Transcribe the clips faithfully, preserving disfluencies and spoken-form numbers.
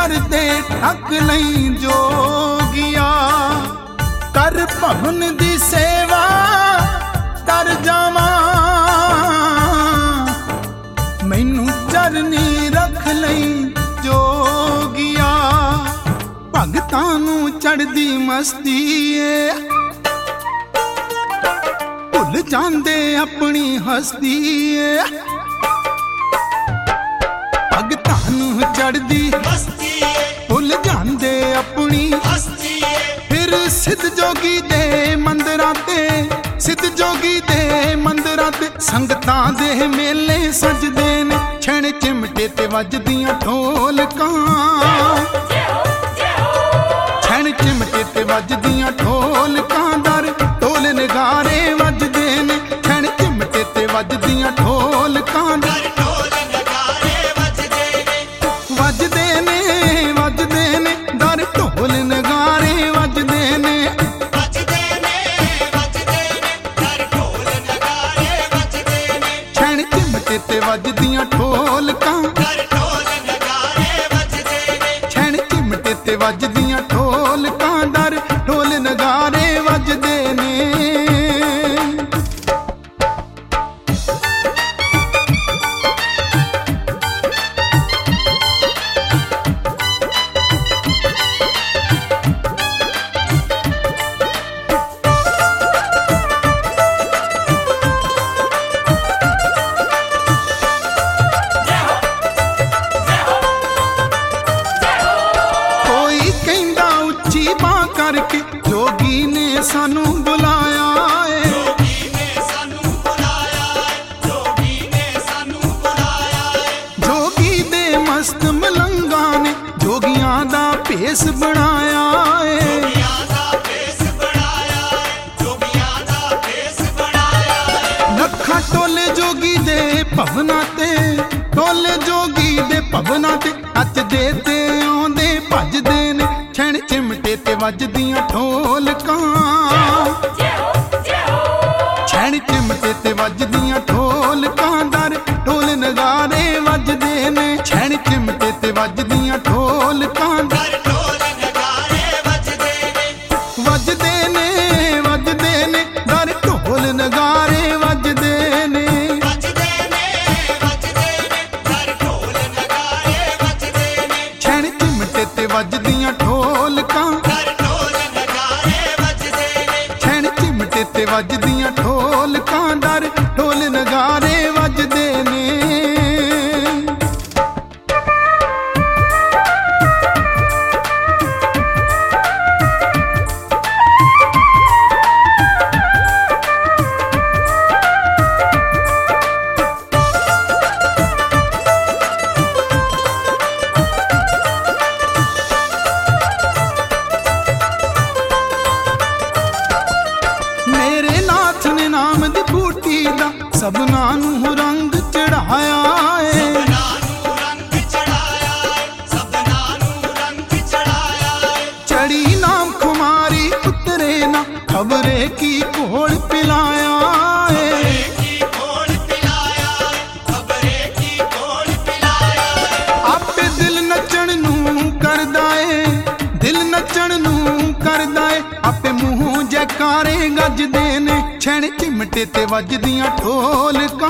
दर दे ठक लई जोगिया। कर भवन दी सेवा कर जावा, मैनू चरनी रख लई जोगिया। भगतां नू चढ़दी मस्ती ए भुल जांदे अपनी हस्ती ए। भगतां नू चढ़दी मस्ती भुल जांदे अपनी हस्ती ए। फिर सिद्ध जोगी दे मंदिरां ते सिद्ध जोगी दे मंदिरां ते संगतां दे मेले सजदे ने। छण चिमटे ते वजदियां ढोलकां, छण चिमटे ते वजदियां ढोलकां। दर ढोल नगारे वजदे ने, छण चिमटे ते वजदियां ढोलकां। दर ढोल नगारे वजदे ने, वजदे ने वजदे ने। दर ढोल नगारे वजदे ने, वजदे ने वजदे ने। दर ढोल नगारे वजदे ने, छण चिमटे ते वजदियां ढोलकां। दर ढोल नगारे वजदे ने, छण चिमटे ते वजदियां ढोलकां। दर ढोल नगारे वजदे ने। करके जोगी ने सानू बुलाया है, जोगी ने सानू बुलाया है, जोगी ने सानू बुलाया है। जोगी दे मस्त मलंगा ने जोगियां दा भेस बनाया है, जोगियां दा भेस बनाया है, जोगियां दा भेस बनाया है। लखा टोले जोगी दे भवना ते, टोले जोगी दे भवना ते नचदे ते आउंदे भजदे ने। छण चिमटे ते वजदियां ढोलकां, छण चिमटे ते वजदियां ढोलकां। दर ढोल नगारे वजदे ने, छण चिमटे ते वजदियां ढोलकां। दर ढोल नगारे वजदे ने, वजदे ने वजदे ने। दर ढोल नगारे वजदे ने, वजदे ने वजदे ने। दर ढोल नगारे वजदे ने, छण चिमटे ते वजदियां ढोलकां। दर ढोल नगारे वजदे ने, छण चिमटे ते वजदियां ढोलकां। दर ढोल नगारे वजदे ने। सबना नू रंग चढ़ाया है, सबना नू रंग चढ़ाया है, सबना नू रंग चढ़ाया है। चढ़ी नाम खुमारी उतरे ना खबरे की घोल पिलाया है, की घोल पिलाया है, खबरे की घोल पिलाया है। आपे दिल नचण नू करदा है, दिल नचण नू करदा है। आपे मुंह जयकारे गजदे ने, छण चिमटे ते वजदियां ढोलकां,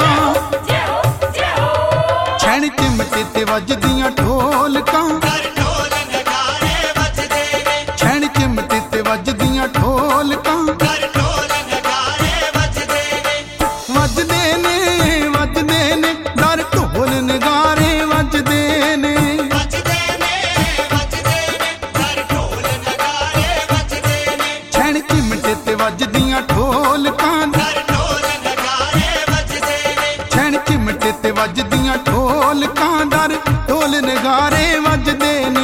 छण चिमटे ते वजदियां ढोलकां। दर ढोल नगारे वजदे ने, छण चिमटे ते वजदियां ढोलकां। दर ढोल नगारे वजदे ने, वजदे ने वजदे ने। दर ढोल नगारे वजदे ने, वजदे ने वजदे ने। दर ढोल नगारे वजदे ने, छण चिमटे ते वजदियां ढोलकां। दर ढोल नगारे वजदे ने, छण चिमटे ते वजदियां ढोलकां। दर ढोल नगारे वजदे ने।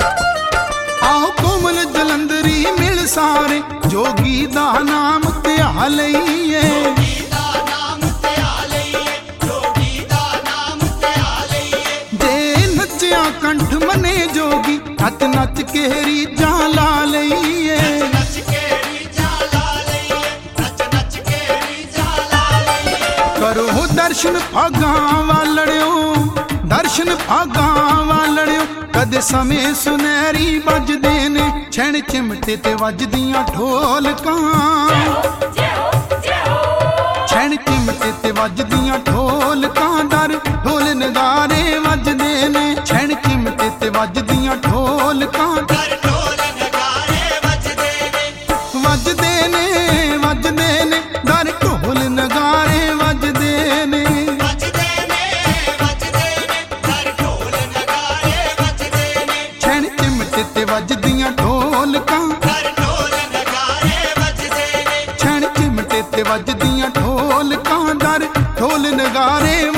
सारे जोगी दा नाम त्यार ਧਿਆ ਲਈਏ, ਜੋਗੀ ਦਾ ਨਾਮ ਧਿਆ ਲਈਏ, ਜੋਗੀ ਦਾ ਨਾਮ ਧਿਆ ਲਈਏ। ਜੇ ਨੱਚਿਆ ਕੰਠ ਮਨੇ ਜੋਗੀ, ਨੱਚ ਨੱਚ ਕੇ ਰੀਝਾਂ ਲਾ ਲਈਏ। ਨੱਚ ਕੇ ਰੀਝਾਂ ਲਾ ਲਈਏ, ਨੱਚ ਨੱਚ ਕੇ ਰੀਝਾਂ ਲਾ ਲਈਏ। ਕਰੋ ਦਰਸ਼ਨ ਭਾਗਾਂ ਵਾਲੜਿਓ, ਦਰਸ਼ਨ ਭਾਗਾਂ ਵਾਲੜਿਓ। ਕਦੇ ਸਮੇਂ ਸੁਨਹਿਰੀ ਵੱਜਦੇ ਨੇ, ਛਣ ਚਿਮਟੇ ਤੇ ਵੱਜਦੀਆਂ ਢੋਲਕਾਂ। ਛਣ ਚਿਮਟੇ ਤੇ ਵੱਜਦੀਆਂ ਢੋਲਕਾਂ, ਦਰ ਢੋਲ ਨਗਾਰੇ ਵੱਜਦੇ ਨੇ, ਛਣ ਚਿਮਟੇ ਤੇ ਵੱਜਦੀਆਂ ਢੋਲਕਾਂ। ਦਰ ਢੋਲ ਨਗਾਰੇ ਵੱਜਦੇ ਨੇ, ਵੱਜਦੇ ਨੇ ਵੱਜਦੇ ਨੇ, ਦਰ ਢੋਲ ਨਗਾਰੇ ਵੱਜਦੇ ਨੇ। ਵੱਜਦੇ ਨੇ, ਵੱਜਦੇ ਨੇ, ਦਰ ਢੋਲ ਨਗਾਰੇ ਵੱਜਦੇ ਨੇ। ਛਣ ਚਿਮਟੇ ਤੇ ਵੱਜਦੀਆਂ ਢੋਲਕਾਂ, ਦਰ ਢੋਲ ਨਗਾਰੇ ਵੱਜਦੇ ਨੇ। ਛਣ ਚਿਮਟੇ ਤੇ ਵੱਜਦੀਆਂ ਢੋਲਕਾਂ, ਦਰ ਢੋਲ ਨਗਾਰੇ